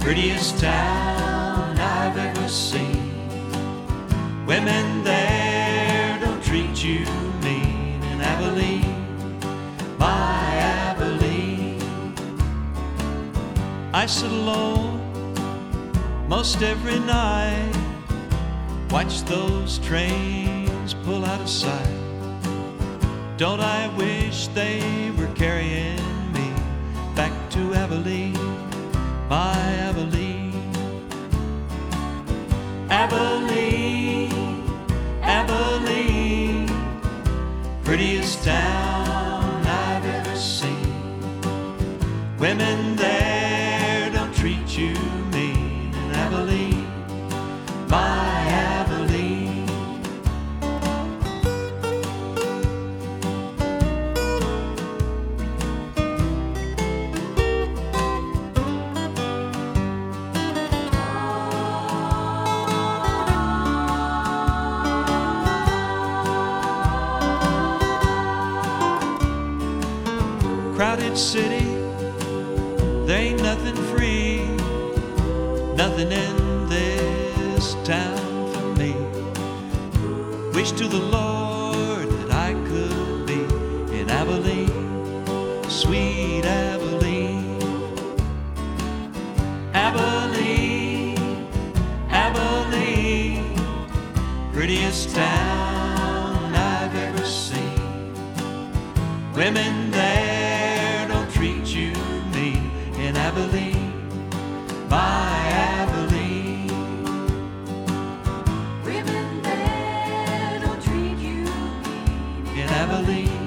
prettiest town I've ever seen. Women there don't treat you mean in Abilene, my Abilene. I sit alone most every night, watch those trains pull out of sight. Don't I wish they were carrying me back to Abilene, my Abilene. Abilene, Abilene, prettiest town I've ever seen. Women there don't treat you mean in Abilene, my Abilene. Crowded city, there ain't nothing free, nothing in this town for me. Wish to the Lord that I could be in Abilene, sweet Abilene. Abilene, Abilene, prettiest town I've ever seen. Women there don't treat you mean in Abilene, my Abilene. Women there don't treat you mean In Abilene.